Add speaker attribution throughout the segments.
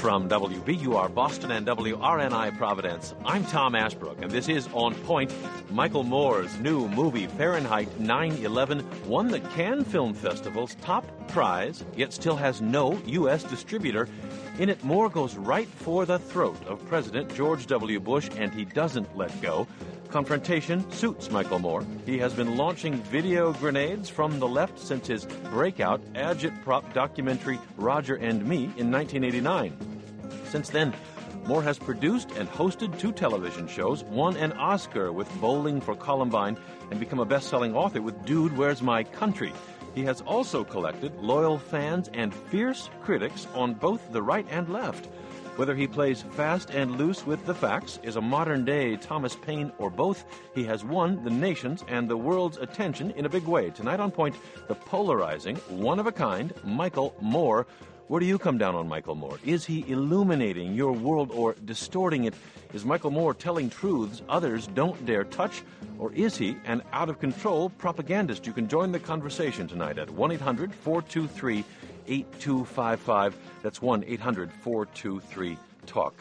Speaker 1: From WBUR Boston and WRNI Providence, I'm Tom Ashbrook, and this is On Point. Michael Moore's new movie, Fahrenheit 9/11, won the Cannes Film Festival's top prize, yet still has no U.S. distributor. In it, Moore goes right for the throat of President George W. Bush, and he doesn't let go. Confrontation suits Michael Moore. He has been launching video grenades from the left since his breakout agitprop documentary Roger and Me in 1989. Since then, Moore has produced and hosted 2 television shows, won an Oscar with Bowling for Columbine, and become a best-selling author with Dude, Where's My Country? He has also collected loyal fans and fierce critics on both the right and left. Whether he plays fast and loose with the facts, is a modern-day Thomas Paine, or both, he has won the nation's and the world's attention in a big way. Tonight on Point, the polarizing, one-of-a-kind Michael Moore. Where do you come down on Michael Moore? Is he illuminating your world or distorting it? Is Michael Moore telling truths others don't dare touch? Or is he an out-of-control propagandist? You can join the conversation tonight at 1-800-423-8255. That's 1-800-423-TALK.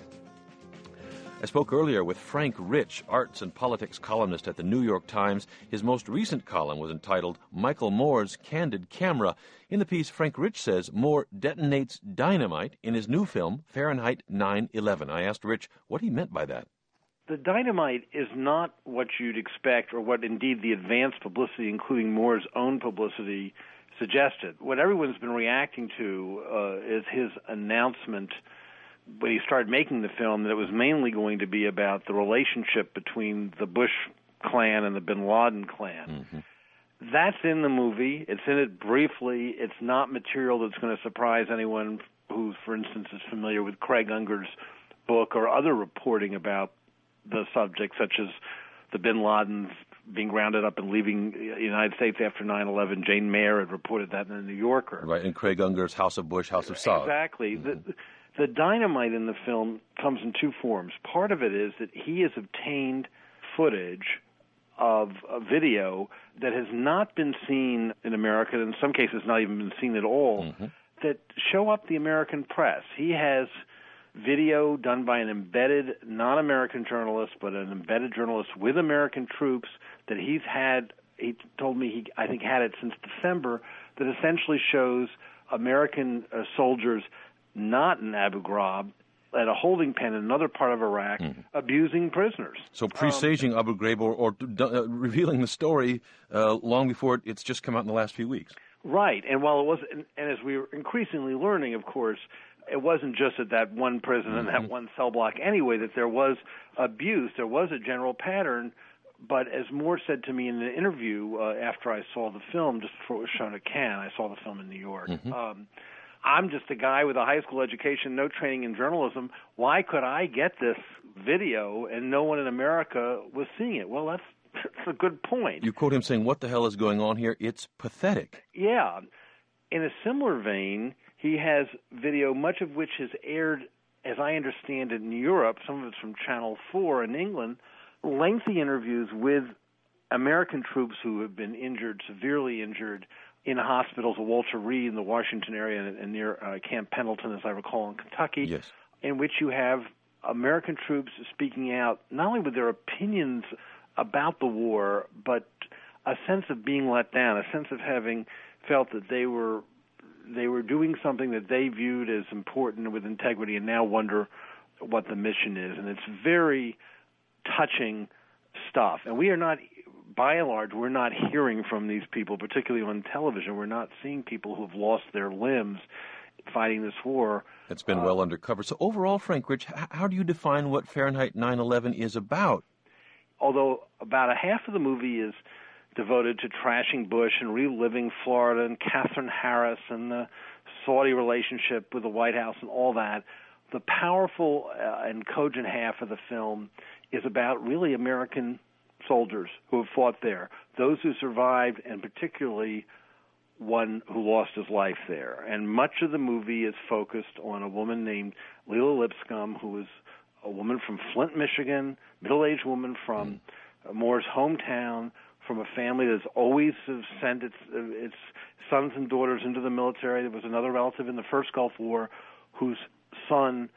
Speaker 1: I spoke earlier with Frank Rich, arts and politics columnist at the New York Times. His most recent column was entitled Michael Moore's Candid Camera. In the piece, Frank Rich says Moore detonates dynamite in his new film, Fahrenheit 9/11. I asked Rich what he meant by that.
Speaker 2: The dynamite is not what you'd expect, or what indeed the advanced publicity, including Moore's own publicity, suggested. What everyone's been reacting to is his announcement when he started making the film that it was mainly going to be about the relationship between the Bush clan and the bin Laden clan. Mm-hmm. That's in the movie. It's in it briefly. It's not material that's going to surprise anyone who, for instance, is familiar with Craig Unger's book or other reporting about the subject, such as the bin Ladens being rounded up and leaving the United States after 9/11. Jane Mayer had reported that in the New Yorker.
Speaker 1: Right, and Craig Unger's House of Bush, House of Saud.
Speaker 2: Exactly. Mm-hmm. The dynamite in the film comes in 2 forms. Part of it is that he has obtained footage of a video that has not been seen in America, in some cases not even been seen at all, mm-hmm. that show up the American press. He has video done by an embedded, non-American journalist, but an embedded journalist with American troops that he's had, he told me he, I think, had it since December, that essentially shows American soldiers not in Abu Ghraib, at a holding pen in another part of Iraq, abusing prisoners.
Speaker 1: So presaging Abu Ghraib or revealing the story long before it's just come out in the last few weeks.
Speaker 2: Right, and while it was, and as we were increasingly learning, of course, it wasn't just at that one prison and that one cell block anyway, that there was abuse, there was a general pattern, but as Moore said to me in an interview after I saw the film, just before it was shown at Cannes, I saw the film in New York, I'm just a guy with a high school education, no training in journalism. Why could I get this video and no one in America was seeing it? Well, that's a good point.
Speaker 1: You quote him saying, what the hell is going on here? It's pathetic.
Speaker 2: Yeah. In a similar vein, he has video, much of which has aired, as I understand it, in Europe, some of it's from Channel 4 in England, lengthy interviews with American troops who have been injured, severely injured, in hospitals at Walter Reed in the Washington area and near Camp Pendleton, as I recall, in Kentucky,
Speaker 1: yes.
Speaker 2: in which you have American troops speaking out, not only with their opinions about the war, but a sense of being let down, a sense of having felt that they were doing something that they viewed as important with integrity and now wonder what the mission is. And it's very touching stuff. And we are not, by and large, we're not hearing from these people, particularly on television. We're not seeing people who have lost their limbs fighting this war.
Speaker 1: It's been well undercover. So overall, Frank Rich, how do you define what Fahrenheit 9/11 is about?
Speaker 2: Although about a half of the movie is devoted to trashing Bush and reliving Florida and Catherine Harris and the Saudi relationship with the White House and all that, the powerful and cogent half of the film is about really American soldiers who have fought there, those who survived, and particularly one who lost his life there. And much of the movie is focused on a woman named Leila Lipscomb, who was a woman from Flint, Michigan, middle-aged woman from Moore's hometown, from a family that's always sent its sons and daughters into the military. There was another relative in the first Gulf War whose son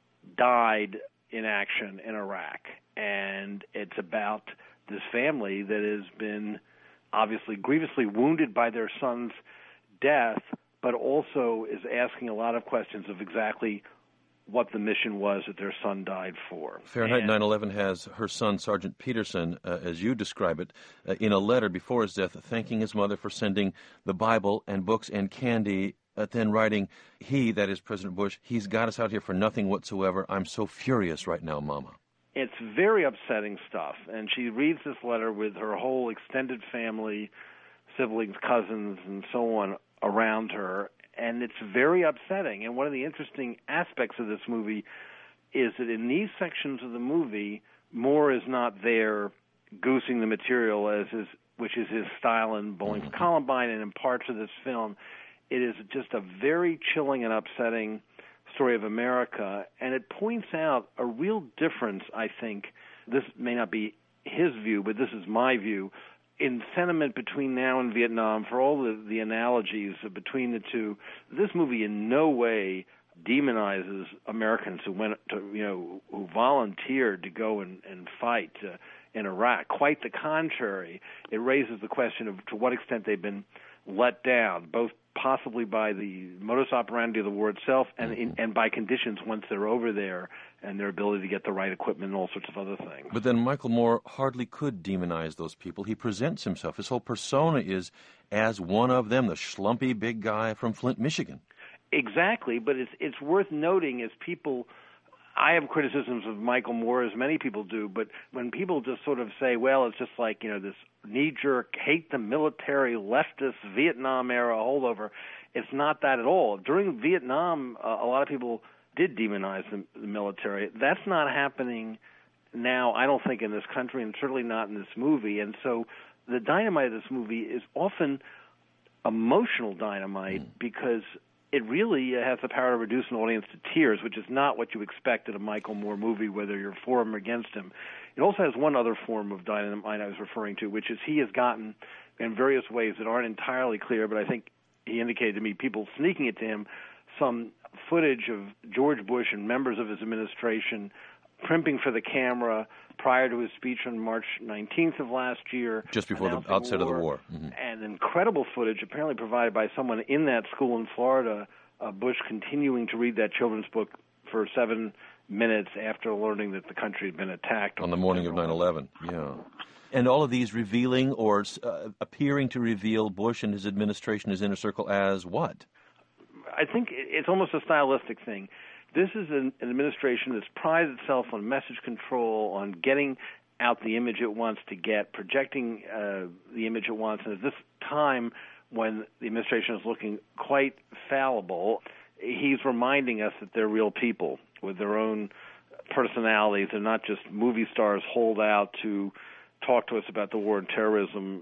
Speaker 2: died in action in Iraq. And it's about this family that has been obviously grievously wounded by their son's death, but also is asking a lot of questions of exactly what the mission was that their son died for.
Speaker 1: Fahrenheit 9/11 has her son, Sergeant Peterson, as you describe it, in a letter before his death, thanking his mother for sending the Bible and books and candy, then writing, he, that is President Bush, he's got us out here for nothing whatsoever. I'm so furious right now, Mama.
Speaker 2: It's very upsetting stuff, and she reads this letter with her whole extended family, siblings, cousins, and so on around her, and it's very upsetting. And one of the interesting aspects of this movie is that in these sections of the movie, Moore is not there goosing the material, which is his style in Bowling for Columbine and in parts of this film. It is just a very chilling and upsetting story of America, and it points out a real difference, I think. This may not be his view, but this is my view, in sentiment between now and Vietnam. For all the analogies between the two, this movie in no way demonizes Americans who went to, who volunteered to go and fight in Iraq. Quite the contrary. It raises the question of to what extent they've been let down, both possibly by the modus operandi of the war itself and by conditions once they're over there and their ability to get the right equipment and all sorts of other things.
Speaker 1: But then Michael Moore hardly could demonize those people. He presents himself. His whole persona is as one of them, the schlumpy big guy from Flint, Michigan.
Speaker 2: Exactly, but it's worth noting as people, I have criticisms of Michael Moore, as many people do, but when people just sort of say, well, it's just like, this knee-jerk, hate the military, leftist, Vietnam-era holdover, it's not that at all. During Vietnam, a lot of people did demonize the military. That's not happening now, I don't think, in this country, and certainly not in this movie. And so the dynamite of this movie is often emotional dynamite because it really has the power to reduce an audience to tears, which is not what you expect in a Michael Moore movie, whether you're for him or against him. It also has one other form of dynamite I was referring to, which is he has gotten, in various ways that aren't entirely clear, but I think he indicated to me, people sneaking it to him, some footage of George Bush and members of his administration primping for the camera prior to his speech on March 19th of last year.
Speaker 1: Just before the outset of the war.
Speaker 2: And incredible footage apparently provided by someone in that school in Florida, Bush continuing to read that children's book for 7 minutes after learning that the country had been attacked.
Speaker 1: On the morning of 9/11, yeah. And all of these revealing or appearing to reveal Bush and his administration, his inner circle, as what?
Speaker 2: I think it's almost a stylistic thing. This is an administration that's prided itself on message control, on getting out the image it wants to get, projecting the image it wants. And at this time, when the administration is looking quite fallible, he's reminding us that they're real people with their own personalities. They're not just movie stars holed out to talk to us about the war and terrorism.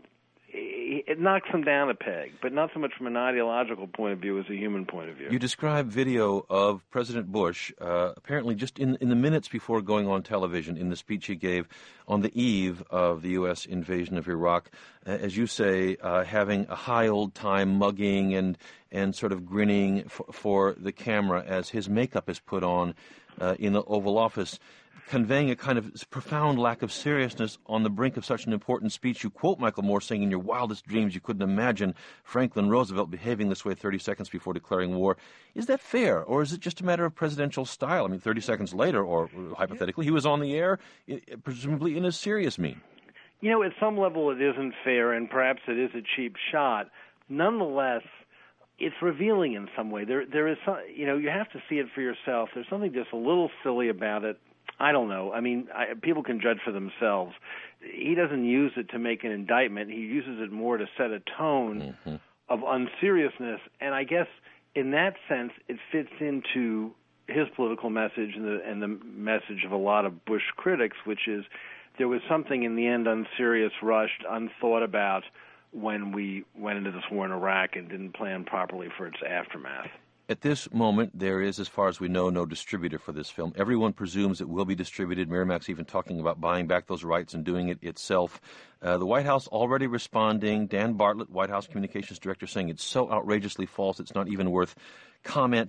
Speaker 2: It knocks them down a peg, but not so much from an ideological point of view as a human point of view.
Speaker 1: You describe video of President Bush, apparently just in the minutes before going on television, in the speech he gave on the eve of the U.S. invasion of Iraq, as you say, having a high old time mugging and sort of grinning for the camera as his makeup is put on in the Oval Office, conveying a kind of profound lack of seriousness on the brink of such an important speech. You quote Michael Moore saying, in your wildest dreams you couldn't imagine Franklin Roosevelt behaving this way 30 seconds before declaring war. Is that fair, or is it just a matter of presidential style? I mean, 30 seconds later, or hypothetically, he was on the air, presumably in a serious mean.
Speaker 2: At some level it isn't fair, and perhaps it is a cheap shot. Nonetheless, it's revealing in some way. There is some, you have to see it for yourself. There's something just a little silly about it. I don't know. I mean, people can judge for themselves. He doesn't use it to make an indictment. He uses it more to set a tone of unseriousness. And I guess in that sense, it fits into his political message and the message of a lot of Bush critics, which is there was something in the end unserious, rushed, unthought about when we went into this war in Iraq and didn't plan properly for its aftermath.
Speaker 1: At this moment, there is, as far as we know, no distributor for this film. Everyone presumes it will be distributed. Miramax even talking about buying back those rights and doing it itself. The White House already responding. Dan Bartlett, White House Communications Director, saying it's so outrageously false it's not even worth comment.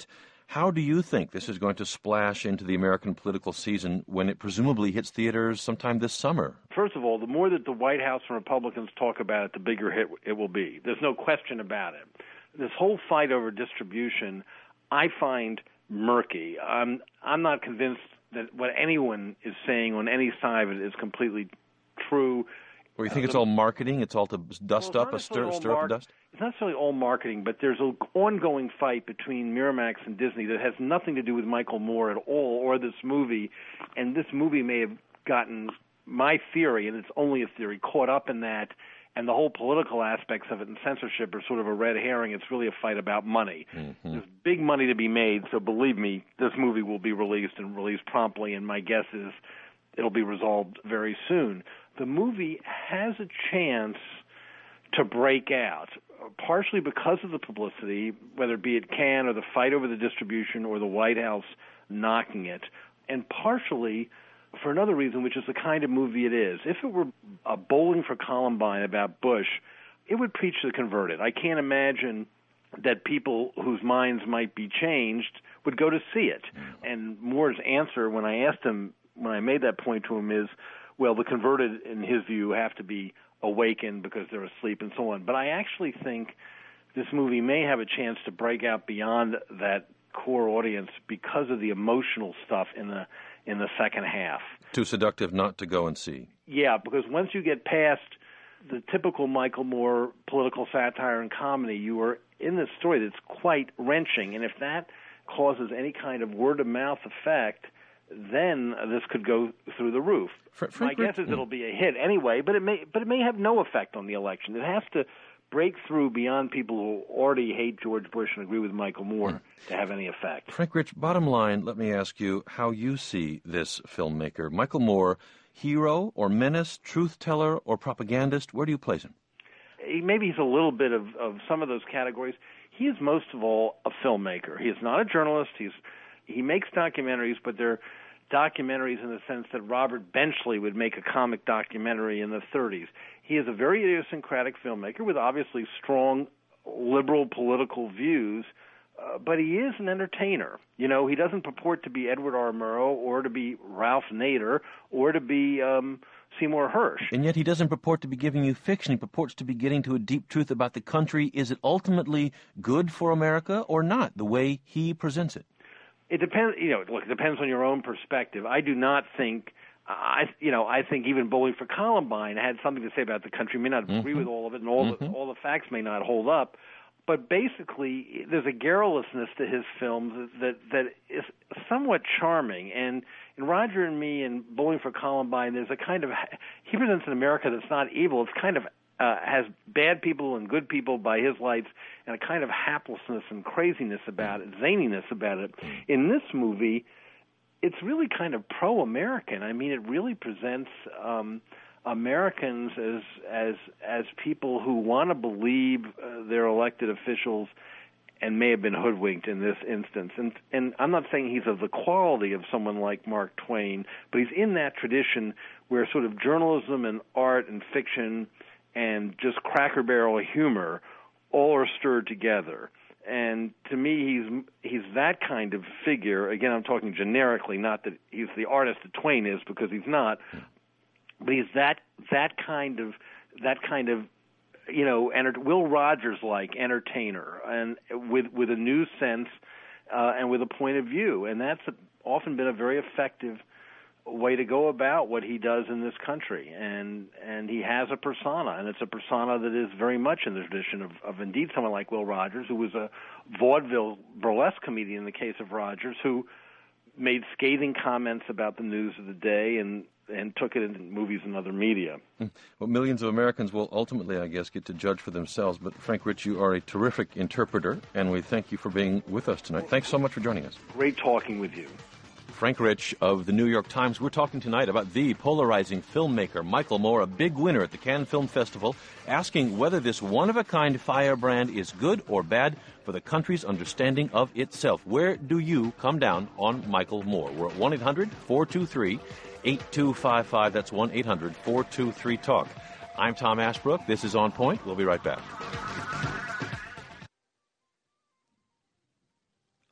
Speaker 1: How do you think this is going to splash into the American political season when it presumably hits theaters sometime this summer?
Speaker 2: First of all, the more that the White House and Republicans talk about it, the bigger hit it will be. There's no question about it. This whole fight over distribution, I find murky. I'm not convinced that what anyone is saying on any side of it is completely true.
Speaker 1: Or you think it's all marketing? It's all to dust up, stir up the dust?
Speaker 2: It's not necessarily all marketing, but there's an ongoing fight between Miramax and Disney that has nothing to do with Michael Moore at all or this movie. And this movie may have gotten my theory, and it's only a theory, caught up in that. And the whole political aspects of it and censorship are sort of a red herring. It's really a fight about money. Mm-hmm. There's big money to be made, so believe me, this movie will be released and released promptly, and my guess is it'll be resolved very soon. The movie has a chance to break out, partially because of the publicity, whether it be at Cannes or the fight over the distribution or the White House knocking it, and partially for another reason, which is the kind of movie it is. If it were a Bowling for Columbine about Bush, it would preach to the converted. I can't imagine that people whose minds might be changed would go to see it. And Moore's answer when I asked him, when I made that point to him is, well, the converted, in his view, have to be awakened because they're asleep and so on. But I actually think this movie may have a chance to break out beyond that core audience because of the emotional stuff in the second half.
Speaker 1: Too seductive not to go and see.
Speaker 2: Yeah, because once you get past the typical Michael Moore political satire and comedy, you are in this story that's quite wrenching. And if that causes any kind of word-of-mouth effect, then this could go through the roof. My guess is it'll be a hit anyway, but it may have no effect on the election. It has to break through beyond people who already hate George Bush and agree with Michael Moore to have any effect.
Speaker 1: Frank Rich, bottom line, let me ask you how you see this filmmaker. Michael Moore, hero or menace, truth-teller or propagandist? Where do you place him?
Speaker 2: Maybe he's a little bit of some of those categories. He is most of all a filmmaker. He is not a journalist. He makes documentaries, but they're documentaries in the sense that Robert Benchley would make a comic documentary in the 30s. He is a very idiosyncratic filmmaker with obviously strong liberal political views, but he is an entertainer. You know, he doesn't purport to be Edward R. Murrow or to be Ralph Nader or to be Seymour Hersh.
Speaker 1: And yet he doesn't purport to be giving you fiction. He purports to be getting to a deep truth about the country. Is it ultimately good for America or not, the way he presents it?
Speaker 2: It depends. Look, it depends on your own perspective. I do not think. I think even Bowling for Columbine had something to say about the country. May not agree with all of it, and all the facts may not hold up. But basically, there's a garrulousness to his films that is somewhat charming. And in Roger and Me and Bowling for Columbine, there's a kind of he presents an America that's not evil. It's kind of has bad people and good people by his lights, and a kind of haplessness and craziness about it, zaniness about it. In this movie, it's really kind of pro-American. I mean, it really presents Americans as people who want to believe their elected officials and may have been hoodwinked in this instance. And I'm not saying he's of the quality of someone like Mark Twain, but he's in that tradition where sort of journalism and art and fiction and just Cracker Barrel humor all are stirred together. And to me, he's that kind of figure. Again, I'm talking generically, not that he's the artist that Twain is, because he's not. But he's that kind of Will Rogers-like entertainer, and with a new sense and with a point of view. And that's often been a very effective way to go about what he does in this country, and he has a persona, and it's a persona that is very much in the tradition of indeed someone like Will Rogers, who was a vaudeville burlesque comedian in the case of Rogers, who made scathing comments about the news of the day and took it into movies and other media.
Speaker 1: Well, millions of Americans will ultimately, I guess, get to judge for themselves. But Frank Rich, you are a terrific interpreter, and we thank you for being with us tonight. Thanks so much for joining us.
Speaker 2: Great talking with you.
Speaker 1: Frank Rich of the New York Times. We're talking tonight about the polarizing filmmaker Michael Moore, a big winner at the Cannes Film Festival, asking whether this one-of-a-kind firebrand is good or bad for the country's understanding of itself. Where do you come down on Michael Moore? We're at 1-800-423-8255. That's 1-800-423-TALK. I'm Tom Ashbrook. This is On Point. We'll be right back.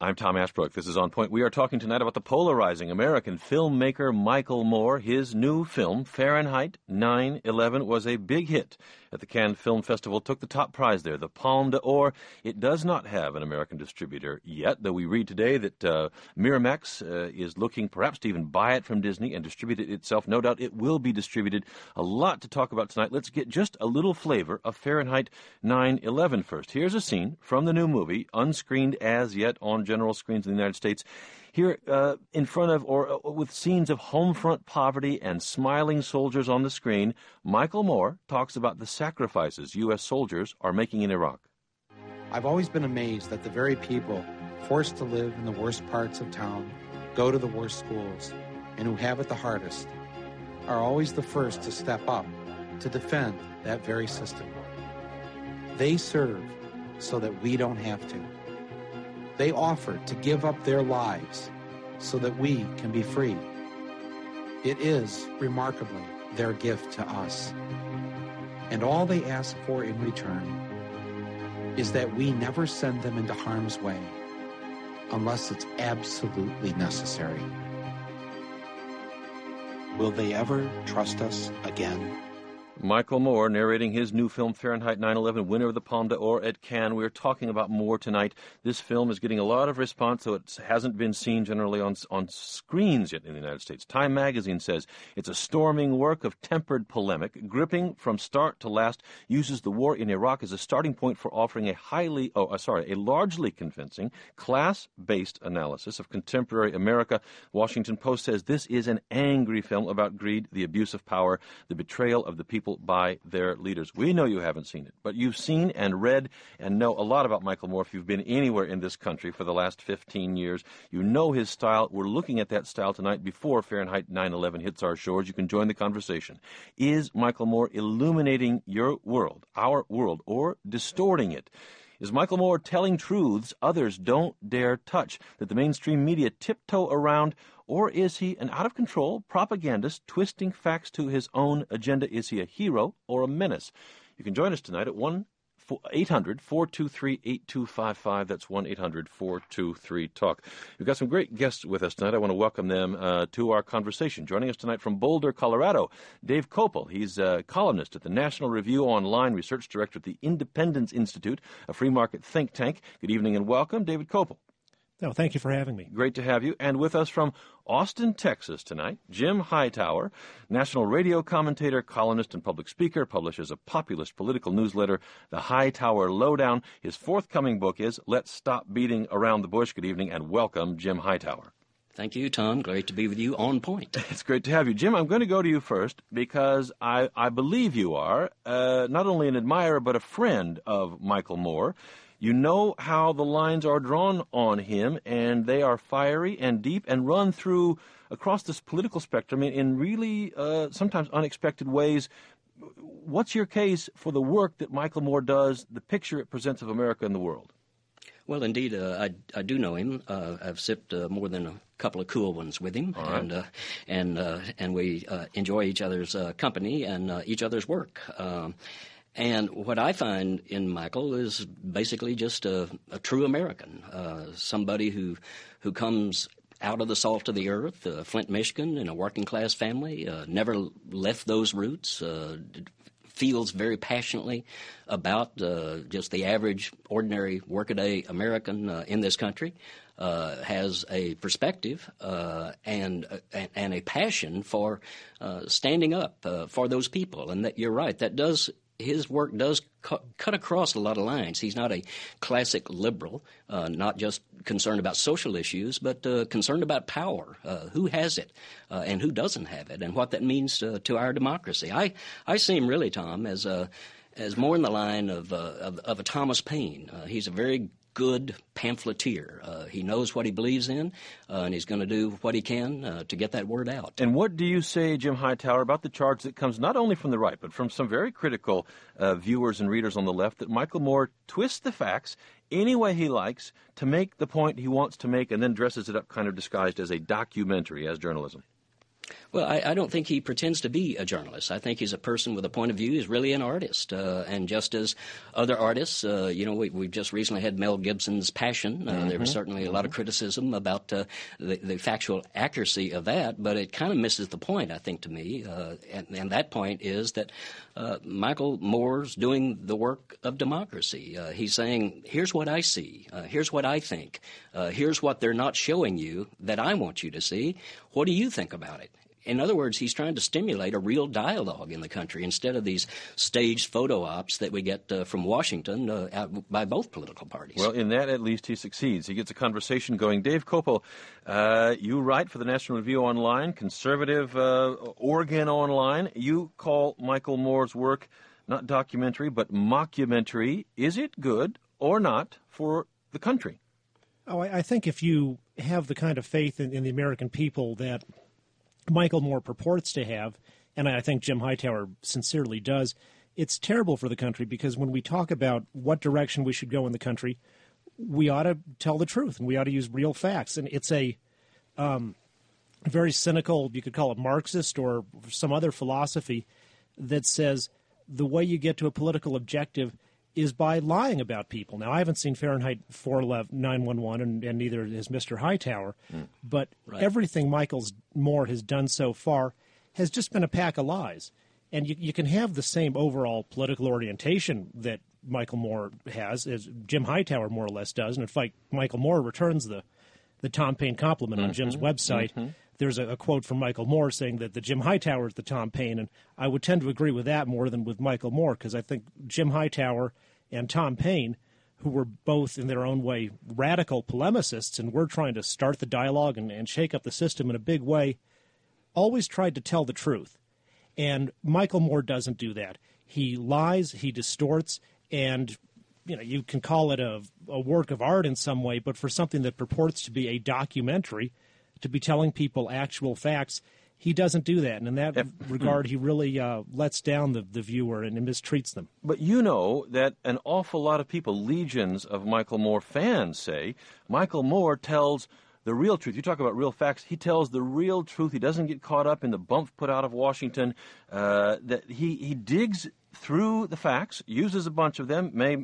Speaker 1: I'm Tom Ashbrook. This is On Point. We are talking tonight about the polarizing American filmmaker Michael Moore. His new film, Fahrenheit 9/11, was a big hit at the Cannes Film Festival, took the top prize there, the Palme d'Or. It does not have an American distributor yet, though we read today that Miramax is looking perhaps to even buy it from Disney and distribute it itself. No doubt it will be distributed. A lot to talk about tonight. Let's get just a little flavor of Fahrenheit 9/11 first. Here's a scene from the new movie, unscreened as yet on general screens in the United States. Here in front of, or with scenes of home front poverty and smiling soldiers on the screen, Michael Moore talks about the sacrifices U.S. soldiers are making in Iraq.
Speaker 3: I've always been amazed that the very people forced to live in the worst parts of town, go to the worst schools, and who have it the hardest, are always the first to step up to defend that very system. They serve so that we don't have to. They offer to give up their lives so that we can be free. It is, remarkably, their gift to us. And all they ask for in return is that we never send them into harm's way unless it's absolutely necessary. Will they ever trust us again?
Speaker 1: Michael Moore narrating his new film, Fahrenheit 9/11, winner of the Palme d'Or at Cannes. We're talking about Moore tonight. This film is getting a lot of response, so it hasn't been seen generally on screens yet in the United States. Time magazine says it's a storming work of tempered polemic, gripping from start to last, uses the war in Iraq as a starting point for offering a largely convincing, class-based analysis of contemporary America. Washington Post says this is an angry film about greed, the abuse of power, the betrayal of the people by their leaders. We know you haven't seen it, but you've seen and read and know a lot about Michael Moore. If you've been anywhere in this country for the last 15 years, you know his style. We're looking at that style tonight before Fahrenheit 9/11 hits our shores. You can join the conversation. Is Michael Moore illuminating your world, our world, or distorting it? Is Michael Moore telling truths others don't dare touch, that the mainstream media tiptoe around, or is he an out-of-control propagandist twisting facts to his own agenda? Is he a hero or a menace? You can join us tonight at 1-800-423-8255. That's 1-800-423-TALK. We've got some great guests with us tonight. I want to welcome them to our conversation. Joining us tonight from Boulder, Colorado, Dave Kopel. He's a columnist at the National Review Online, research director at the Independence Institute, a free market think tank. Good evening and welcome, David Kopel.
Speaker 4: No, thank you for having me.
Speaker 1: Great to have you. And with us from Austin, Texas tonight, Jim Hightower, national radio commentator, columnist, and public speaker, publishes a populist political newsletter, The Hightower Lowdown. His forthcoming book is Let's Stop Beating Around the Bush. Good evening and welcome, Jim Hightower.
Speaker 5: Thank you, Tom. Great to be with you on point.
Speaker 1: It's great to have you. Jim, I'm going to go to you first because I believe you are not only an admirer but a friend of Michael Moore. You know how the lines are drawn on him, and they are fiery and deep and run through across this political spectrum in really sometimes unexpected ways. What's your case for the work that Michael Moore does, the picture it presents of America and the world?
Speaker 5: Well, indeed, I do know him. I've sipped more than a couple of cool ones with him,
Speaker 1: right.
Speaker 5: and we enjoy each other's company and each other's work. And what I find in Michael is basically just a true American, somebody who comes out of the salt of the earth, Flint, Michigan, in a working-class family, never left those roots, feels very passionately about just the average, ordinary, workaday American in this country, has a perspective and a passion for standing up for those people. And that you're right, his work does cut across a lot of lines. He's not a classic liberal, not just concerned about social issues, but concerned about power, who has it and who doesn't have it, and what that means to our democracy. I see him really, Tom, as more in the line of a Thomas Paine. He's a very good pamphleteer. He knows what he believes in, and he's going to do what he can to get that word out.
Speaker 1: And what do you say, Jim Hightower, about the charge that comes not only from the right, but from some very critical viewers and readers on the left, that Michael Moore twists the facts any way he likes to make the point he wants to make and then dresses it up kind of disguised as a documentary, as journalism?
Speaker 5: Well, I don't think he pretends to be a journalist. I think he's a person with a point of view. He's really an artist. And just as other artists, we've just recently had Mel Gibson's Passion. There was certainly a lot of criticism about the factual accuracy of that, but it kind of misses the point, I think, to me. And that point is that Michael Moore's doing the work of democracy. He's saying, here's what I see. Here's what I think. Here's what they're not showing you that I want you to see. What do you think about it? In other words, he's trying to stimulate a real dialogue in the country instead of these staged photo ops that we get from Washington by both political parties.
Speaker 1: Well, in that, at least, he succeeds. He gets a conversation going. Dave Kopel, you write for the National Review Online, conservative Oregon Online. You call Michael Moore's work not documentary, but mockumentary. Is it good or not for the country?
Speaker 4: Oh, I think if you have the kind of faith in the American people that Michael Moore purports to have, and I think Jim Hightower sincerely does, it's terrible for the country because when we talk about what direction we should go in the country, we ought to tell the truth and we ought to use real facts. And it's a very cynical, you could call it Marxist or some other philosophy that says the way you get to a political objective is by lying about people. Now, I haven't seen Fahrenheit 411, and neither has Mr. Hightower, but everything Michael Moore has done so far has just been a pack of lies. And you can have the same overall political orientation that Michael Moore has, as Jim Hightower more or less does. And in fact, Michael Moore returns the Tom Paine compliment on Jim's website. There's a quote from Michael Moore saying that the Jim Hightower is the Tom Paine, and I would tend to agree with that more than with Michael Moore, because I think Jim Hightower and Tom Paine, who were both in their own way radical polemicists and were trying to start the dialogue and shake up the system in a big way, always tried to tell the truth. And Michael Moore doesn't do that. He lies, he distorts, and you can call it a work of art in some way, but for something that purports to be a documentary, to be telling people actual facts, he doesn't do that. And in that regard, he really lets down the viewer and mistreats them.
Speaker 1: But you know that an awful lot of people, legions of Michael Moore fans, say Michael Moore tells the real truth. You talk about real facts. He tells the real truth. He doesn't get caught up in the bump put out of Washington. That he digs through the facts, uses a bunch of them, may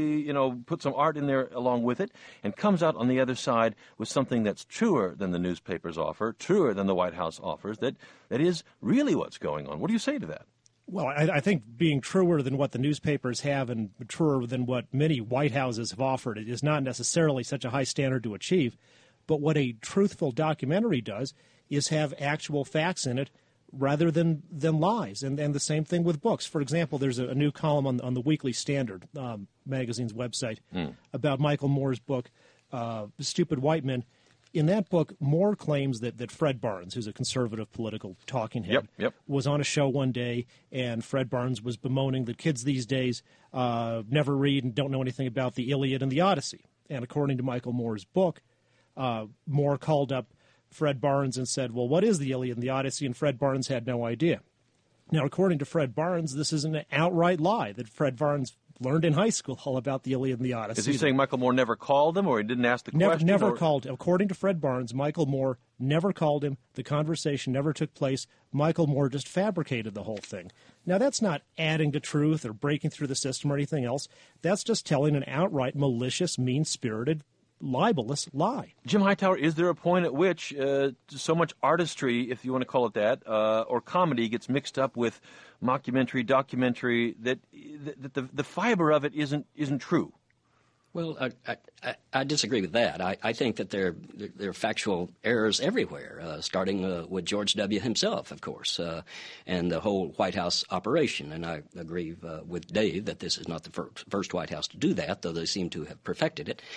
Speaker 1: put some art in there along with it, and comes out on the other side with something that's truer than the newspapers offer, truer than the White House offers, that is really what's going on. What do you say to that?
Speaker 4: Well, I think being truer than what the newspapers have and truer than what many White Houses have offered is not necessarily such a high standard to achieve. But what a truthful documentary does is have actual facts in it rather than lies. And the same thing with books. For example, there's a new column on the Weekly Standard magazine's website about Michael Moore's book, Stupid White Men. In that book, Moore claims that Fred Barnes, who's a conservative political talking head, was on a show one day, and Fred Barnes was bemoaning that kids these days never read and don't know anything about the Iliad and the Odyssey. And according to Michael Moore's book, Moore called up Fred Barnes and said, well, what is the Iliad and the Odyssey? And Fred Barnes had no idea. Now, according to Fred Barnes, this is an outright lie that Fred Barnes learned in high school all about the Iliad and the Odyssey.
Speaker 1: Is he saying Michael Moore never called him, or he didn't ask the question?
Speaker 4: Never called. According to Fred Barnes, Michael Moore never called him. The conversation never took place. Michael Moore just fabricated the whole thing. Now, that's not adding to truth or breaking through the system or anything else. That's just telling an outright malicious, mean-spirited, libelous lie.
Speaker 1: Jim Hightower, is there a point at which so much artistry, if you want to call it that, or comedy gets mixed up with mockumentary, documentary, that the fiber of it isn't true?
Speaker 5: Well, I disagree with that. I think that there are factual errors everywhere, starting with George W. himself, of course, and the whole White House operation. And I agree with Dave that this is not the first White House to do that, though they seem to have perfected it.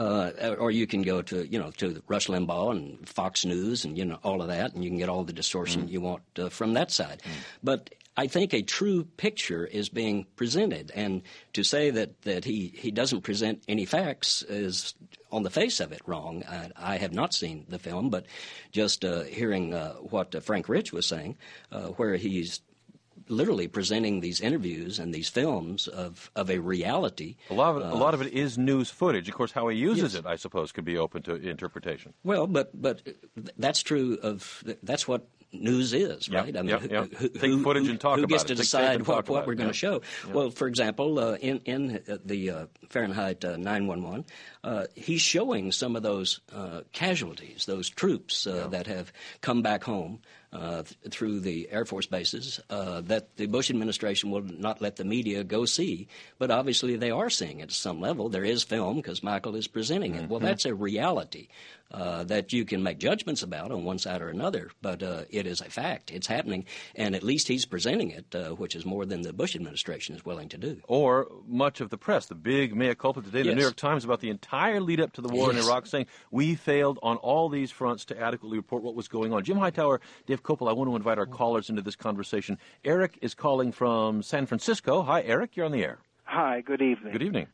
Speaker 5: Or you can go to Rush Limbaugh and Fox News and all of that, and you can get all the distortion you want from that side. But I think a true picture is being presented, and to say that he doesn't present any facts is on the face of it wrong. I have not seen the film, but just hearing what Frank Rich was saying, where he's literally presenting these interviews and these films of a reality.
Speaker 1: A lot of it is news footage. Of course, how he uses it, I suppose, could be open to interpretation.
Speaker 5: Well, but that's true of that's what news is, right? I mean,
Speaker 1: Take footage and talk
Speaker 5: who
Speaker 1: about
Speaker 5: gets
Speaker 1: it.
Speaker 5: to decide what we're going to show? Well, for example, in the Fahrenheit 9/11, he's showing some of those casualties, those troops that have come back home through the Air Force bases that the Bush administration will not let the media go see. But obviously they are seeing it at some level. There is film because Michael is presenting it. Well, that's a reality that you can make judgments about on one side or another, but it is a fact. It's happening, and at least he's presenting it, which is more than the Bush administration is willing to do.
Speaker 1: Or much of the press, the big mea culpa today, the New York Times, about the entire lead up to the war in Iraq, saying we failed on all these fronts to adequately report what was going on. Jim Hightower, Dave Koppel, I want to invite our callers into this conversation. Eric is calling from San Francisco. Hi, Eric, you're on the air.
Speaker 6: Hi, good evening.
Speaker 1: Good evening.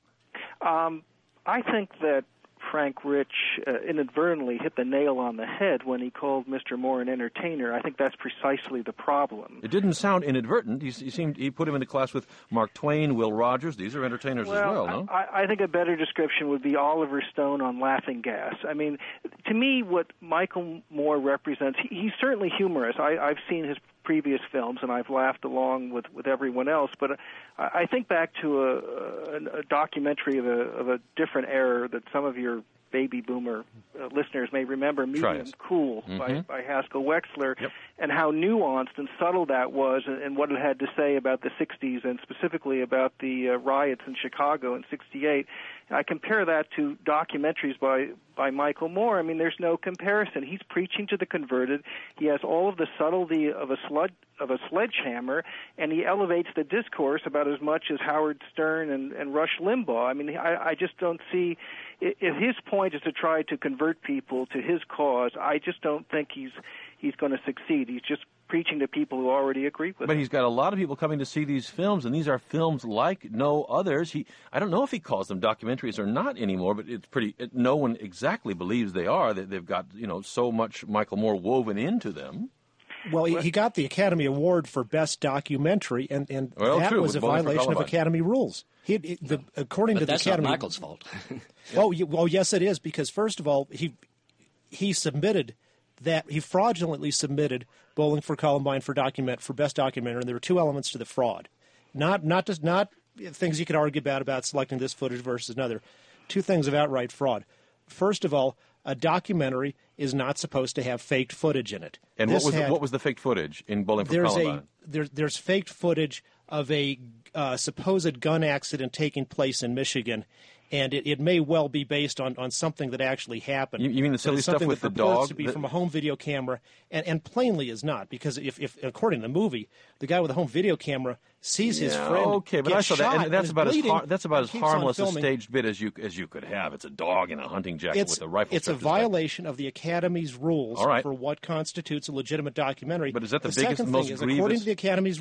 Speaker 6: I think that Frank Rich inadvertently hit the nail on the head when he called Mr. Moore an entertainer. I think that's precisely the problem.
Speaker 1: It didn't sound inadvertent. He put him into class with Mark Twain, Will Rogers. These are entertainers as well, no?
Speaker 6: I think a better description would be Oliver Stone on Laughing Gas. I mean, to me, what Michael Moore represents, he's certainly humorous. I've seen his previous films, and I've laughed along with everyone else. But I think back to a documentary of a different era that some of your baby boomer listeners may remember, Medium Cool by Haskell Wexler, and how nuanced and subtle that was, and what it had to say about the 60s and specifically about the riots in Chicago in '68. I compare that to documentaries by Michael Moore. I mean, there's no comparison. He's preaching to the converted. He has all of the subtlety of a sledgehammer, and he elevates the discourse about as much as Howard Stern and Rush Limbaugh. I mean, I just don't see, if his point is to try to convert people to his cause, I just don't think he's going to succeed. He's just preaching to people who already agree with him.
Speaker 1: But he's got a lot of people coming to see these films, and these are films like no others. I don't know if he calls them documentaries or not anymore, but no one exactly believes they are. They've got, so much Michael Moore woven into them.
Speaker 4: Well, he got the Academy Award for Best Documentary, and that was a violation of Academy rules. According to the Academy,
Speaker 5: that's not Michael's fault.
Speaker 4: Well, yes, it is, because first of all, he fraudulently submitted Bowling for Columbine for Best Documentary, and there were two elements to the fraud, not things you could argue about selecting this footage versus another. Two things of outright fraud. First of all, a documentary is not supposed to have faked footage in it.
Speaker 1: And what was the faked footage in Bowling for Columbine?
Speaker 4: There's faked footage of a supposed gun accident taking place in Michigan, and it may well be based on something that actually happened.
Speaker 1: You mean the silly stuff with the dog?
Speaker 4: To be from a home video camera, and plainly is not, because if according to the movie, the guy with a home video camera sees his friend.
Speaker 1: Okay, but
Speaker 4: get
Speaker 1: I saw
Speaker 4: shot,
Speaker 1: that, and that's about as harmless a
Speaker 4: filming.
Speaker 1: staged bit as you could have. It's a dog in a hunting jacket with a rifle.
Speaker 4: It's a violation of the Academy's rules for what constitutes a legitimate documentary.
Speaker 1: But is that the
Speaker 4: second
Speaker 1: biggest,
Speaker 4: thing
Speaker 1: most
Speaker 4: is,
Speaker 1: grievous?
Speaker 4: According to the Academy's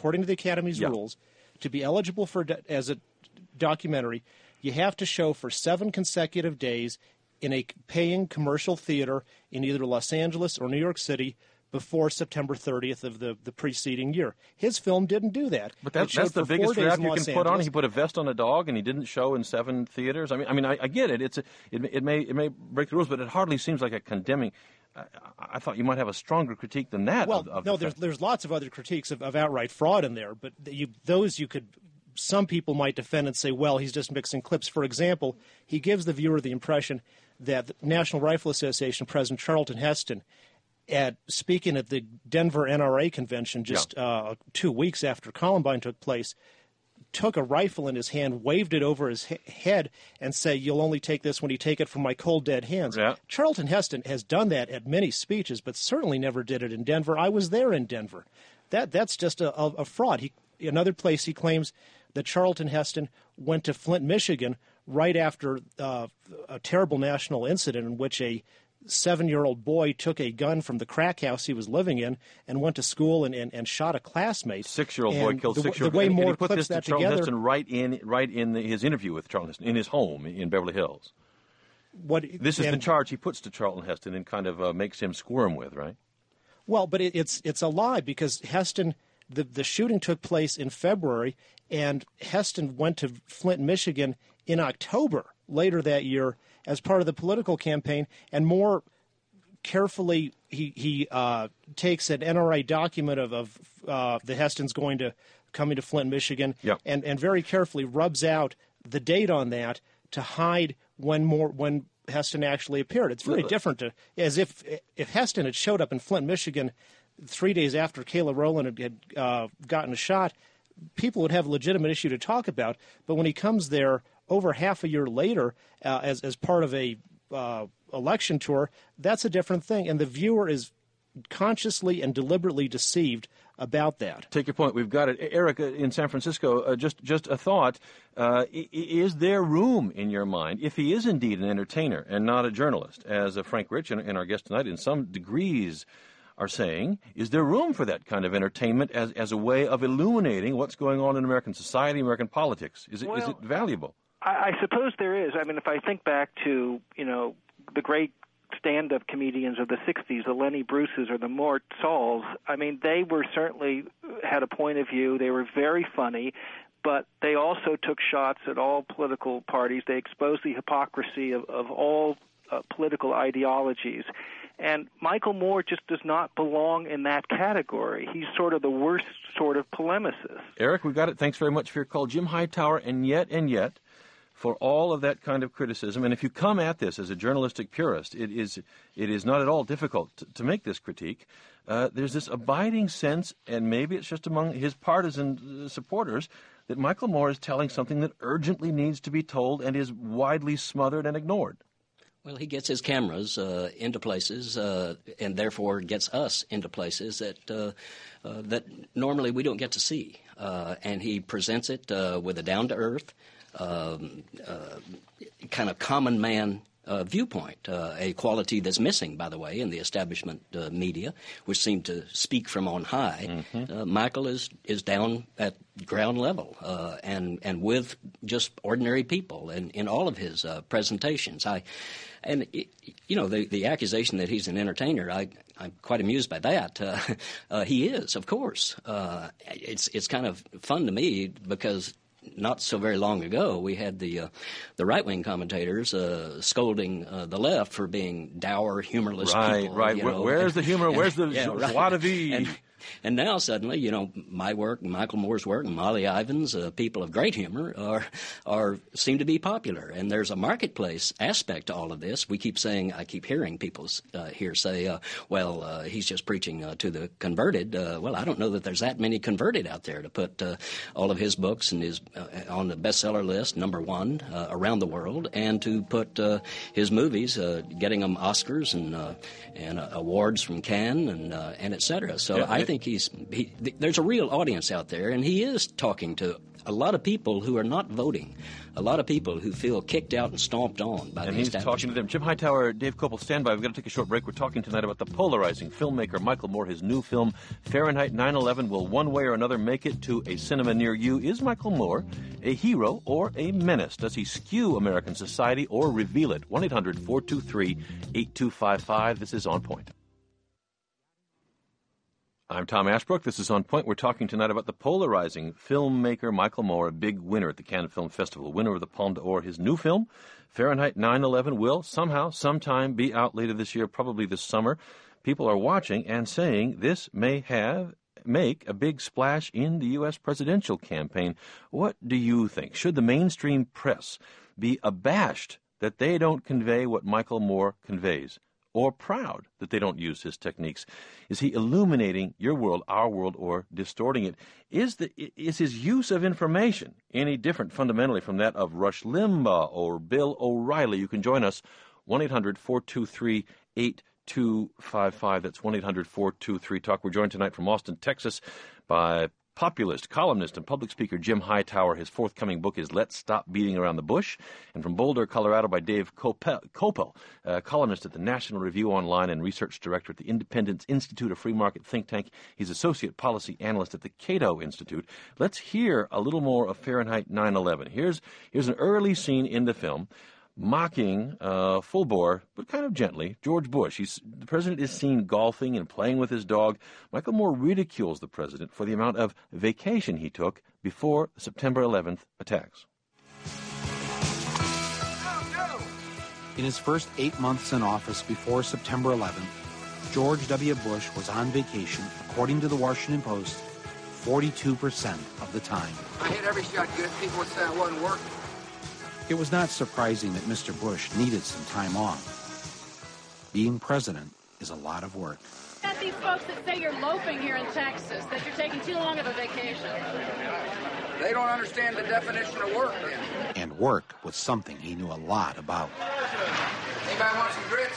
Speaker 4: rules, to be eligible as a documentary, you have to show for 7 consecutive days in a paying commercial theater in either Los Angeles or New York City before September 30th of the preceding year. His film didn't do that.
Speaker 1: But that's the biggest rap you can put on. He put a vest on a dog, and he didn't show in 7 theaters. I mean, I get it. It may break the rules, but it hardly seems like a condemning. I thought you might have a stronger critique than that.
Speaker 4: Well, there's lots of other critiques of outright fraud in there, but some people might defend and say, well, he's just mixing clips. For example, he gives the viewer the impression that the National Rifle Association President Charlton Heston, speaking at the Denver NRA convention just 2 weeks after Columbine took place, took a rifle in his hand, waved it over his head, and said, "You'll only take this when you take it from my cold, dead hands." Yeah. Charlton Heston has done that at many speeches, but certainly never did it in Denver. I was there in Denver. That's just a fraud. Another place he claims that Charlton Heston went to Flint, Michigan, right after a terrible national incident in which a 7-year-old boy took a gun from the crack house he was living in and went to school and shot a classmate.
Speaker 1: 6-year-old boy killed 6-year-old.
Speaker 4: The way Moore
Speaker 1: put
Speaker 4: clips
Speaker 1: this
Speaker 4: that
Speaker 1: to Charlton
Speaker 4: together,
Speaker 1: Heston right in his interview with Charlton Heston in his home in Beverly Hills. This is the charge he puts to Charlton Heston and kind of makes him squirm with, right?
Speaker 4: Well, but it's a lie, because Heston, the shooting took place in February, and Heston went to Flint, Michigan in October later that year as part of the political campaign, and Moore carefully he takes an NRA document of the Hestons coming to Flint, Michigan,
Speaker 1: yep.
Speaker 4: and very carefully rubs out the date on that to hide when Heston actually appeared. It's very different as if Heston had showed up in Flint, Michigan 3 days after Kayla Rowland had gotten a shot. People would have a legitimate issue to talk about, but when he comes there over half a year later as part of a election tour, that's a different thing, and the viewer is consciously and deliberately deceived about that.
Speaker 1: Take your point. We've got it. Eric, in San Francisco, just a thought. Is there room in your mind, if he is indeed an entertainer and not a journalist, as Frank Rich and our guest tonight in some degrees are saying, is there room for that kind of entertainment as a way of illuminating what's going on in American society, American politics? Is it valuable?
Speaker 6: I suppose there is. I mean, if I think back to, the great stand-up comedians of the 60s, the Lenny Bruces or the Mort Sauls, I mean, they were certainly had a point of view. They were very funny, but they also took shots at all political parties. They exposed the hypocrisy of all political ideologies. And Michael Moore just does not belong in that category. He's sort of the worst sort of polemicist.
Speaker 1: Eric, we got it. Thanks very much for your call. Jim Hightower, and yet, for all of that kind of criticism, and if you come at this as a journalistic purist, it is not at all difficult to make this critique. There's this abiding sense, and maybe it's just among his partisan supporters, that Michael Moore is telling something that urgently needs to be told and is widely smothered and ignored.
Speaker 5: Well, he gets his cameras into places, and therefore gets us into places that normally we don't get to see. And he presents it with a down-to-earth, kind of common man viewpoint, a quality that's missing, by the way, in the establishment media, which seem to speak from on high. Mm-hmm. Michael is down at ground level and with just ordinary people in all of his presentations. The accusation that he's an entertainer, I'm quite amused by that. He is, of course. It's kind of fun to me because not so very long ago, we had the right-wing commentators scolding the left for being dour, humorless people.
Speaker 1: Right. Where's the humor? Where's the joie de vivre?
Speaker 5: And now suddenly, my work, Michael Moore's work, and Molly Ivins, people of great humor, seem to be popular. And there's a marketplace aspect to all of this. I keep hearing people here say, he's just preaching to the converted. Well, I don't know that there's that many converted out there to put all of his books and his on the bestseller list, number one, around the world, and to put his movies, getting them Oscars and awards from Cannes and et cetera. So I think there's a real audience out there, and he is talking to a lot of people who are not voting, a lot of people who feel kicked out and stomped on by the establishment. And
Speaker 1: he's talking to them. Jim Hightower, Dave Kopel, stand by. We've got to take a short break. We're talking tonight about the polarizing filmmaker Michael Moore. His new film, Fahrenheit 9/11, will one way or another make it to a cinema near you. Is Michael Moore a hero or a menace? Does he skew American society or reveal it? 1-800-423-8255. This is On Point. I'm Tom Ashbrook. This is On Point. We're talking tonight about the polarizing filmmaker Michael Moore, a big winner at the Cannes Film Festival, winner of the Palme d'Or. His new film, Fahrenheit 9/11, will sometime be out later this year, probably this summer. People are watching and saying this may make a big splash in the U.S. presidential campaign. What do you think? Should the mainstream press be abashed that they don't convey what Michael Moore conveys? Or proud that they don't use his techniques? Is he illuminating your world, our world, or distorting it? Is his use of information any different fundamentally from that of Rush Limbaugh or Bill O'Reilly? You can join us, 1-800-423-8255. That's 1-800-423-TALK. We're joined tonight from Austin, Texas, by populist, columnist, and public speaker Jim Hightower. His forthcoming book is Let's Stop Beating Around the Bush. And from Boulder, Colorado, by Dave Kopel, columnist at the National Review Online and research director at the Independence Institute, a free market think tank. He's associate policy analyst at the Cato Institute. Let's hear a little more of Fahrenheit 9/11. Here's an early scene in the film mocking, full bore, but kind of gently, George Bush. The president is seen golfing and playing with his dog. Michael Moore ridicules the president for the amount of vacation he took before the September 11th attacks.
Speaker 3: In his first 8 months in office before September 11th, George W. Bush was on vacation, according to the Washington Post, 42% of the time.
Speaker 7: I hit every shot good. People would say I wasn't working.
Speaker 3: It was not surprising that Mr. Bush needed some time off. Being president is a lot of work.
Speaker 8: Got these folks that say you're loafing here in Texas, that you're taking too long of a vacation.
Speaker 7: They don't understand the definition of work, then.
Speaker 3: And work was something he knew a lot about.
Speaker 7: Anybody want some grits?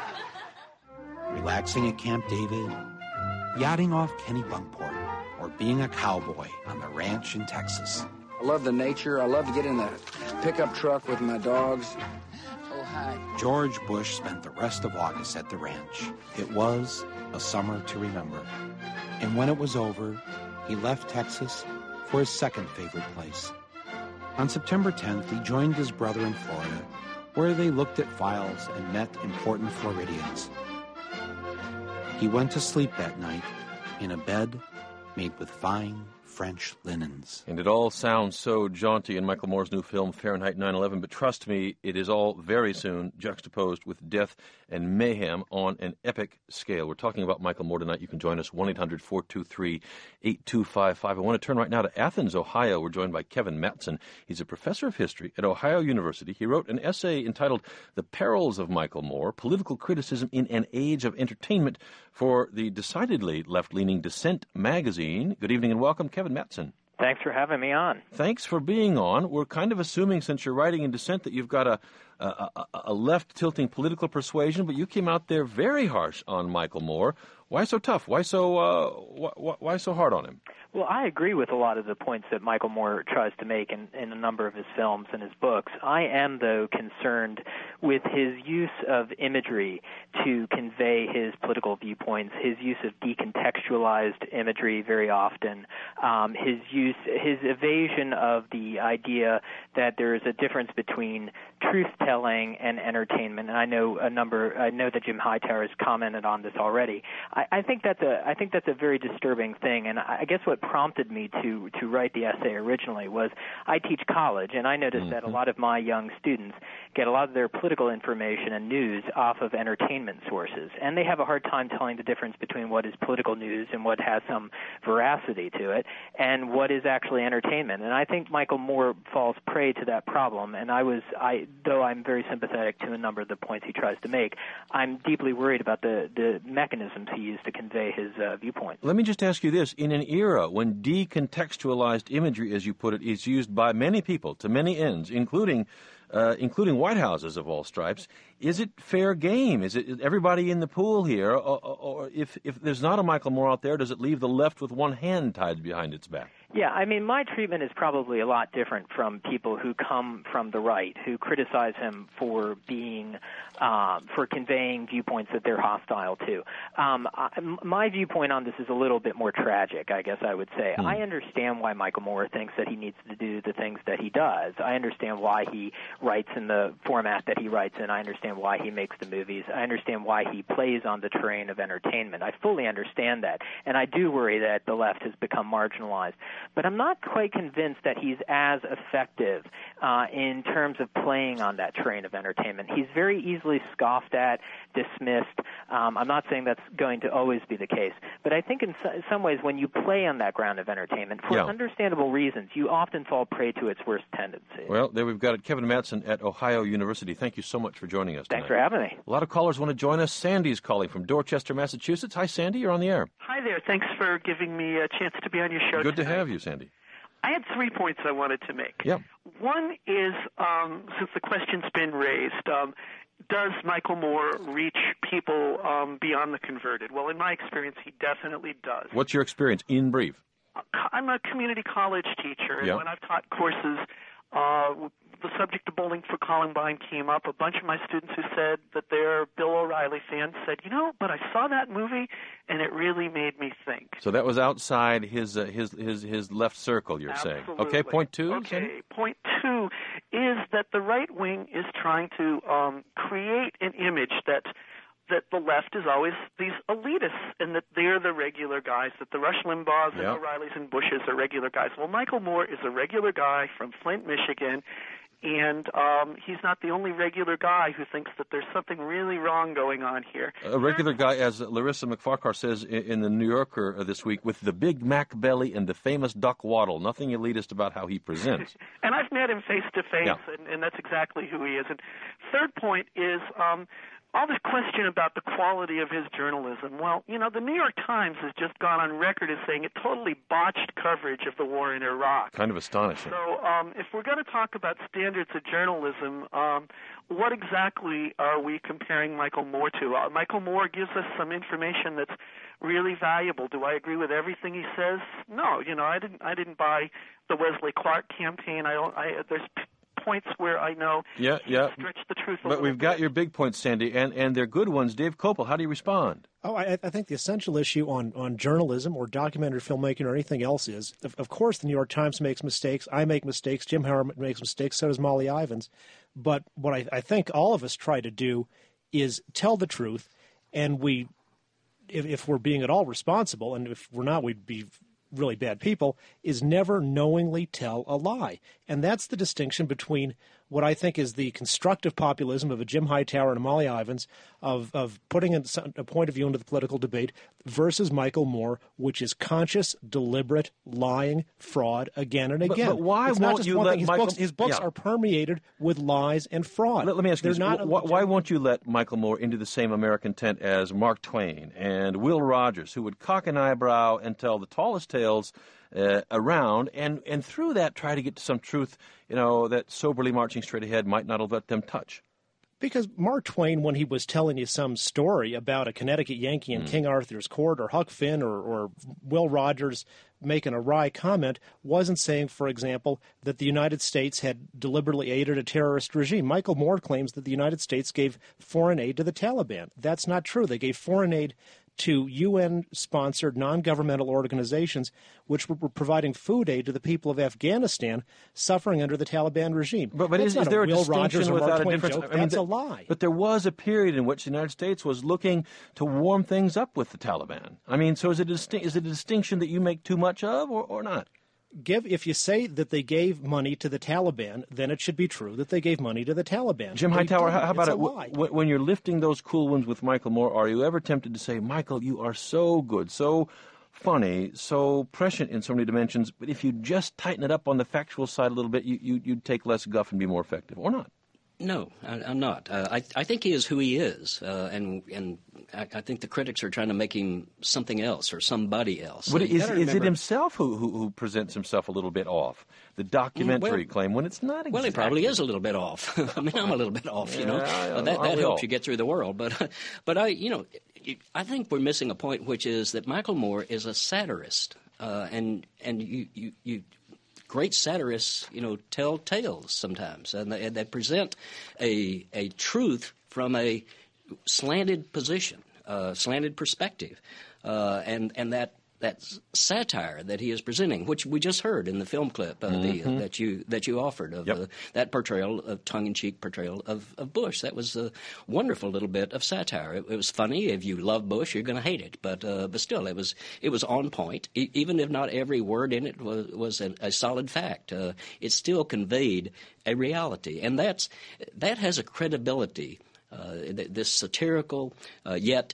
Speaker 3: Relaxing at Camp David, yachting off Kennebunkport, or being a cowboy on the ranch in Texas.
Speaker 7: I love the nature. I love to get in the pickup truck with my dogs. Oh, hi.
Speaker 3: George Bush spent the rest of August at the ranch. It was a summer to remember. And when it was over, he left Texas for his second favorite place. On September 10th, he joined his brother in Florida, where they looked at files and met important Floridians. He went to sleep that night in a bed made with fine French linens.
Speaker 1: And it all sounds so jaunty in Michael Moore's new film, Fahrenheit 9/11, but trust me, it is all very soon juxtaposed with death and mayhem on an epic scale. We're talking about Michael Moore tonight. You can join us, 1-800-423-8255. I want to turn right now to Athens, Ohio. We're joined by Kevin Mattson. He's a professor of history at Ohio University. He wrote an essay entitled The Perils of Michael Moore, Political Criticism in an Age of Entertainment for the decidedly left-leaning Dissent magazine. Good evening and welcome, Kevin Mattson.
Speaker 9: Thanks for having me on.
Speaker 1: Thanks for being on. We're kind of assuming, since you're writing in Dissent, that you've got a left-tilting political persuasion, but you came out there very harsh on Michael Moore. Why so tough? Why so hard on him?
Speaker 9: Well, I agree with a lot of the points that Michael Moore tries to make in a number of his films and his books. I am, though, concerned with his use of imagery to convey his political viewpoints, his use of decontextualized imagery very often, his evasion of the idea that there is a difference between truth-telling and entertainment. And I know that Jim Hightower has commented on this already. I think that's a very disturbing thing, and I guess what prompted me to write the essay originally was I teach college, and I noticed that a lot of my young students get a lot of their political information and news off of entertainment sources, and they have a hard time telling the difference between what is political news and what has some veracity to it, and what is actually entertainment. And I think Michael Moore falls prey to that problem, and though I'm very sympathetic to a number of the points he tries to make, I'm deeply worried about the mechanisms he used to convey his viewpoint.
Speaker 1: Let me just ask you this. In an era when decontextualized imagery, as you put it, is used by many people to many ends, including White Houses of all stripes, is it fair game? Is everybody in the pool here? Or if there's not a Michael Moore out there, does it leave the left with one hand tied behind its back?
Speaker 9: Yeah, I mean, my treatment is probably a lot different from people who come from the right, who criticize him for conveying viewpoints that they're hostile to. My viewpoint on this is a little bit more tragic, I guess I would say. I understand why Michael Moore thinks that he needs to do the things that he does. I understand why he writes in the format that he writes in. I understand why he makes the movies. I understand why he plays on the terrain of entertainment. I fully understand that, and I do worry that the left has become marginalized. But I'm not quite convinced that he's as effective in terms of playing on that terrain of entertainment. He's very easily scoffed at, dismissed. I'm not saying that's going to always be the case, but I think in some ways when you play on that ground of entertainment, for understandable reasons, you often fall prey to its worst tendencies.
Speaker 1: Well, there we've got it. Kevin Mattson at Ohio University. Thank you so much for joining us tonight.
Speaker 9: Thanks for having me.
Speaker 1: A lot of callers want to join us. Sandy's calling from Dorchester, Massachusetts. Hi, Sandy. You're on the air.
Speaker 10: Hi there. Thanks for giving me a chance to be on your show
Speaker 1: Good
Speaker 10: tonight.
Speaker 1: to have you, Sandy.
Speaker 10: I had 3 points I wanted to make.
Speaker 1: Yeah.
Speaker 10: One is, since the question's been raised, does Michael Moore reach people beyond the converted? Well, in my experience, he definitely does.
Speaker 1: What's your experience, in brief?
Speaker 10: I'm a community college teacher, and when I've taught courses, the subject of Bowling for Columbine came up. A bunch of my students who said that they're Bill O'Reilly fans said, but I saw that movie, and it really made me think.
Speaker 1: So that was outside his left circle, you're
Speaker 10: Absolutely.
Speaker 1: saying. Okay, point 2?
Speaker 10: Okay,
Speaker 1: Sandy?
Speaker 10: point 2 is that the right wing is trying to create an image that the left is always these elitists and that they're the regular guys, that the Rush Limbaughs and O'Reillys and Bushes are regular guys. Well, Michael Moore is a regular guy from Flint, Michigan, And he's not the only regular guy who thinks that there's something really wrong going on here.
Speaker 1: A regular guy, as Larissa McFarquhar says in the New Yorker this week, with the Big Mac belly and the famous duck waddle. Nothing elitist about how he presents.
Speaker 10: And I've met him face to face, and that's exactly who he is. And third point is all this question about the quality of his journalism. Well, you know, the New York Times has just gone on record as saying it totally botched coverage of the war in Iraq.
Speaker 1: Kind of astonishing.
Speaker 10: So if we're going to talk about standards of journalism, what exactly are we comparing Michael Moore to? Michael Moore gives us some information that's really valuable. Do I agree with everything he says? No. You know, I didn't buy the Wesley Clark campaign. There's points where I know stretch the truth a
Speaker 1: But we've got
Speaker 10: bit.
Speaker 1: your big points, Sandy, and they're good ones. Dave Kopel, how do you respond?
Speaker 4: Oh, I think the essential issue on journalism or documentary filmmaking or anything else is, of course, the New York Times makes mistakes. I make mistakes. Jim Harriman makes mistakes. So does Molly Ivins. But what I think all of us try to do is tell the truth, and if we're being at all responsible, and if we're not, we'd be really bad people, is never knowingly tell a lie. And that's the distinction between what I think is the constructive populism of a Jim Hightower and a Molly Ivins of putting a point of view into the political debate versus Michael Moore, which is conscious, deliberate, lying, fraud again and again.
Speaker 1: But why won't you let Michael...
Speaker 4: His books are permeated with lies and fraud.
Speaker 1: Let me ask you this. Why won't you let Michael Moore into the same American tent as Mark Twain and Will Rogers, who would cock an eyebrow and tell the tallest tales around, and through that try to get to some truth, you know, that soberly marching straight ahead might not have let them touch?
Speaker 4: Because Mark Twain, when he was telling you some story about a Connecticut Yankee in King Arthur's Court, or Huck Finn, or Will Rogers making a wry comment, wasn't saying, for example, that the United States had deliberately aided a terrorist regime. Michael Moore claims that the United States gave foreign aid to the Taliban. That's not true. They gave foreign aid to UN-sponsored non-governmental organizations which were providing food aid to the people of Afghanistan suffering under the Taliban regime.
Speaker 1: But is there a distinction without a difference?
Speaker 4: That's a lie.
Speaker 1: But there was a period in which the United States was looking to warm things up with the Taliban. I mean, so is it a distinction that you make too much of or not?
Speaker 4: If you say that they gave money to the Taliban, then it should be true that they gave money to the Taliban.
Speaker 1: Jim Hightower, how about
Speaker 4: it?
Speaker 1: When you're lifting those cool ones with Michael Moore, are you ever tempted to say, Michael, you are so good, so funny, so prescient in so many dimensions, but if you just tighten it up on the factual side a little bit, you'd take less guff and be more effective, or not?
Speaker 5: No, I'm not. I think he is who he is, and I think the critics are trying to make him something else or somebody else.
Speaker 1: But is it himself who presents himself a little bit off? The documentary claim, when it's not exactly...
Speaker 5: Well, he probably is a little bit off. I mean, I'm a little bit off, you know. That helps you get through the world. But I think we're missing a point, which is that Michael Moore is a satirist, and you great satirists, you know, tell tales sometimes, and they present a truth from a slanted position, slanted perspective, and that satire that he is presenting, which we just heard in the film clip that you offered of that portrayal of tongue-in-cheek portrayal of Bush. That was a wonderful little bit of satire. It was funny. If you love Bush, you're going to hate it, but still, it was on point. Even if not every word in it was a solid fact, it still conveyed a reality, and that has a credibility. This satirical yet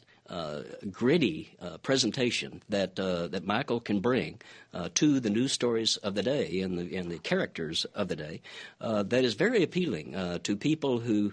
Speaker 5: gritty presentation that Michael can bring to the news stories of the day and the characters of the day that is very appealing to people who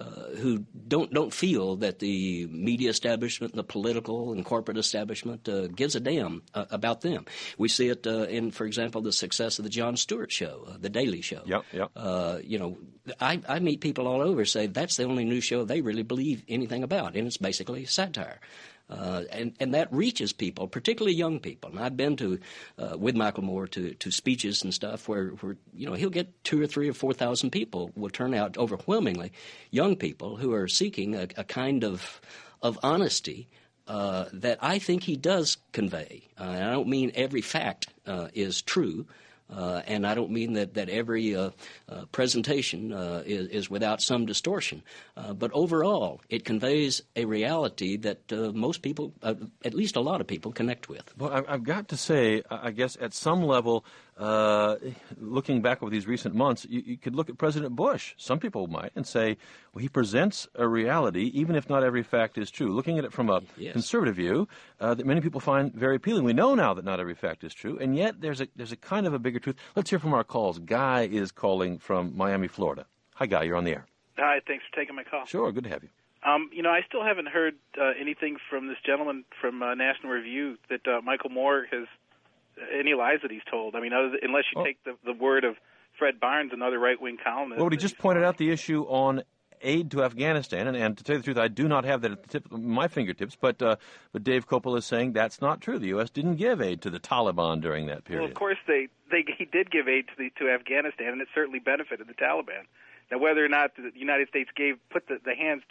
Speaker 5: don't feel that the media establishment, the political and corporate establishment gives a damn about them. We see it in, for example, the success of the Jon Stewart show, The Daily Show. You know, I meet people all over say that's the only news show they really believe anything about, and it's basically satire. And that reaches people, particularly young people. And I've been to with Michael Moore to speeches and stuff where you know he'll get 2,000 or 3,000 or 4,000 people will turn out overwhelmingly young people who are seeking a kind of honesty that I think he does convey. And I don't mean every fact is true. And I don't mean that every presentation is without some distortion. But overall, it conveys a reality that most people, at least a lot of people, connect with.
Speaker 1: Well, I've got to say, I guess at some level, looking back over these recent months, you could look at President Bush. Some people might and say, well, he presents a reality, even if not every fact is true. Looking at it from a conservative view, that many people find very appealing. We know now that not every fact is true, and yet there's a kind of a bigger truth. Let's hear from our calls. Guy is calling from Miami, Florida. Hi, Guy. You're on the air.
Speaker 11: Hi. Thanks for taking my call.
Speaker 1: Sure. Good to have you.
Speaker 11: I still haven't heard anything from this gentleman from National Review that Michael Moore has any lies that he's told. I mean, unless you take the word of Fred Barnes, another right-wing columnist.
Speaker 1: Well, he just pointed out the issue on aid to Afghanistan, and to tell you the truth, I do not have that at the tip of my fingertips, but Dave Kopel is saying that's not true. The U.S. didn't give aid to the Taliban during that period.
Speaker 11: Well, of course he did give aid to Afghanistan, and it certainly benefited the Taliban. Now, whether or not the United States put the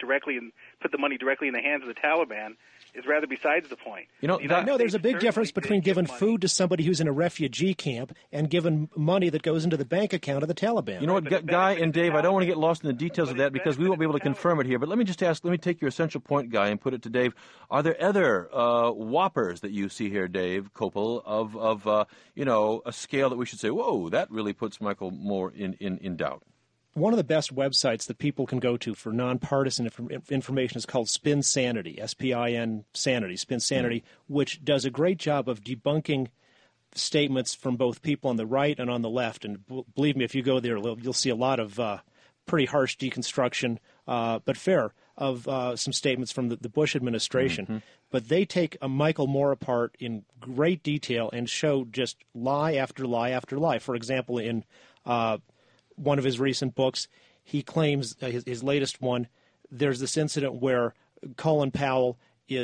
Speaker 11: money directly in the hands of the Taliban is rather besides the point.
Speaker 4: There's a big difference between giving food to somebody who's in a refugee camp and giving money that goes into the bank account of the Taliban.
Speaker 1: You know what, Guy and Dave, I don't want to get lost in the details of that because we won't be able to confirm it here. But let me take your essential point, Guy, and put it to Dave. Are there other whoppers that you see here, Dave Kopel, of a scale that we should say, whoa, that really puts Michael Moore in doubt?
Speaker 4: One of the best websites that people can go to for nonpartisan information is called Spin Sanity, S-P-I-N Sanity, Spin Sanity, which does a great job of debunking statements from both people on the right and on the left. And believe me, if you go there, you'll see a lot of pretty harsh deconstruction, but fair, of some statements from the Bush administration. Mm-hmm. But they take a Michael Moore apart in great detail and show just lie after lie after lie. For example, in one of his recent books, he claims, his latest one, there's this incident where Colin Powell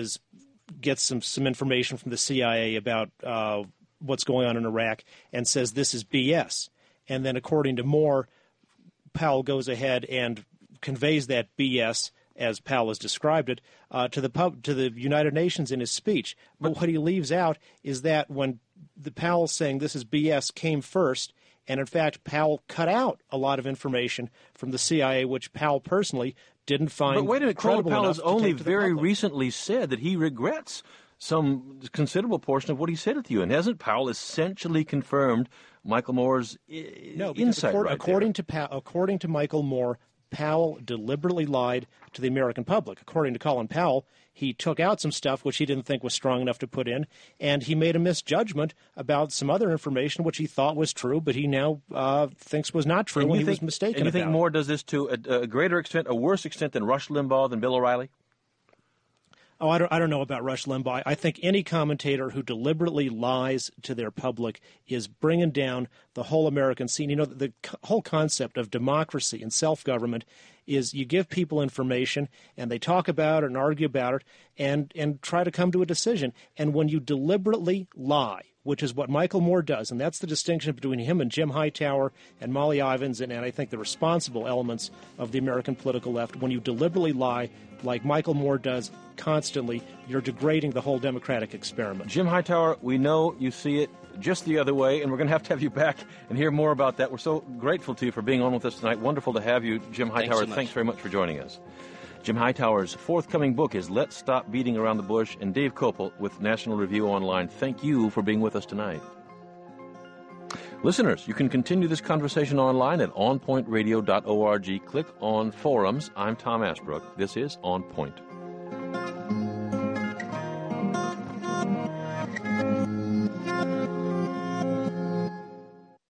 Speaker 4: gets some information from the CIA about what's going on in Iraq and says this is BS. And then according to Moore, Powell goes ahead and conveys that BS, as Powell has described it, to the United Nations in his speech. But what he leaves out is that when the Powell saying this is BS came first, and in fact, Powell cut out a lot of information from the CIA, which Powell personally didn't find credible.
Speaker 1: But wait a minute, Colin Powell has only very
Speaker 4: public.
Speaker 1: Recently said that he regrets some considerable portion of what he said at the UN. Hasn't Powell essentially confirmed Michael Moore's insight?
Speaker 4: According to Michael Moore, Powell deliberately lied to the American public. According to Colin Powell, he took out some stuff which he didn't think was strong enough to put in, and he made a misjudgment about some other information which he thought was true, but he now thinks was not true, and he was mistaken about.
Speaker 1: And you think Moore does this to a greater extent, a worse extent than Rush Limbaugh, than Bill O'Reilly?
Speaker 4: Oh, I don't know about Rush Limbaugh. I think any commentator who deliberately lies to their public is bringing down the whole American scene. You know, the whole concept of democracy and self-government is you give people information and they talk about it and argue about it and try to come to a decision. And when you deliberately lie, which is what Michael Moore does, and that's the distinction between him and Jim Hightower and Molly Ivins and I think the responsible elements of the American political left, when you deliberately lie like Michael Moore does constantly, you're degrading the whole democratic experiment.
Speaker 1: Jim Hightower, we know you see it just the other way, and we're going to have you back and hear more about that. We're so grateful to you for being on with us tonight. Wonderful to have you, Jim Hightower. Thanks very much for joining us. Jim Hightower's forthcoming book is Let's Stop Beating Around the Bush, and Dave Kopel with National Review Online. Thank you for being with us tonight. Listeners, you can continue this conversation online at onpointradio.org. Click on forums. I'm Tom Ashbrook. This is On Point.